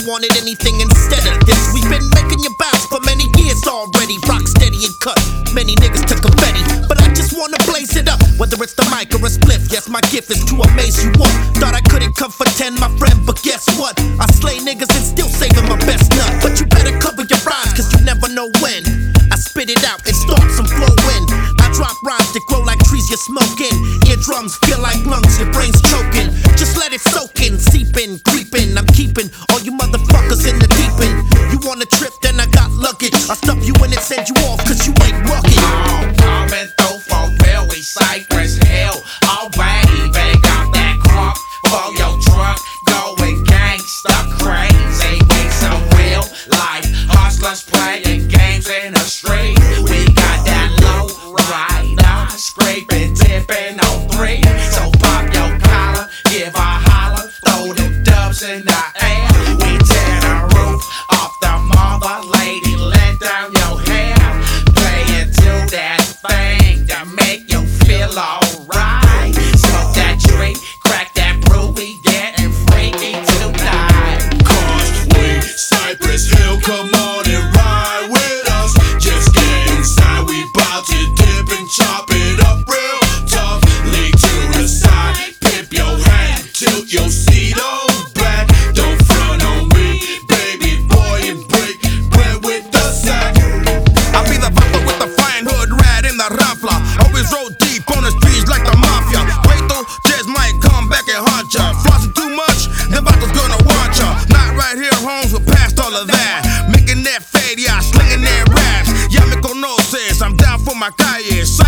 wanted anything instead of this. We've been making you bounce for many years already. Rock steady and cut, many niggas took confetti, but I just wanna blaze it up. Whether it's the mic or a spliff, yes, my gift is to amaze you all. Thought I couldn't come for 10, my friend, but guess what? I slay niggas and still saving my best nut. But you better cover your rhymes, cause you never know when I spit it out and start some flow in. I drop rhymes that grow like trees you're smoking. Eardrums feel like lungs, your brain's choking. Just let it soak in, seep in, creep in. I'm keeping all you motherfuckers in the deep end. You want a trip, then I got luggage. I stuff you in and send you off, cause you ain't rugged. Coming through for real, we Cypress Hill. Oh baby, got that crunk for your truck. Going gangsta crazy. We some real life hustlers playing games in the street. We got that low rider, scraping, tipping on 3. So pop your collar, give a holler, throw them dubs in the air. We tear the roof off the mother, lady, let down your hair. Play into that thing that make you feel alright. Smoke that drink, crack that brew, we getting freaky tonight. Cause we Cypress Hill, come on and ride with us. Just get inside, we bout to dip and chop it up real tough. Lay to the side, pimp your hat, tilt your seat on back. Don't front on me, baby boy, and break bread with the sack. I be the papa with the fine hood rat in the rafla. Always roll deep on the streets like the mafia. Wait though, just might come back and haunt ya. Flossing too much, the vatos gonna want ya. Not right here, homes, we're past all of that. Making that fade, yeah, slinging that raps. Ya me conoces, I'm down for my calle.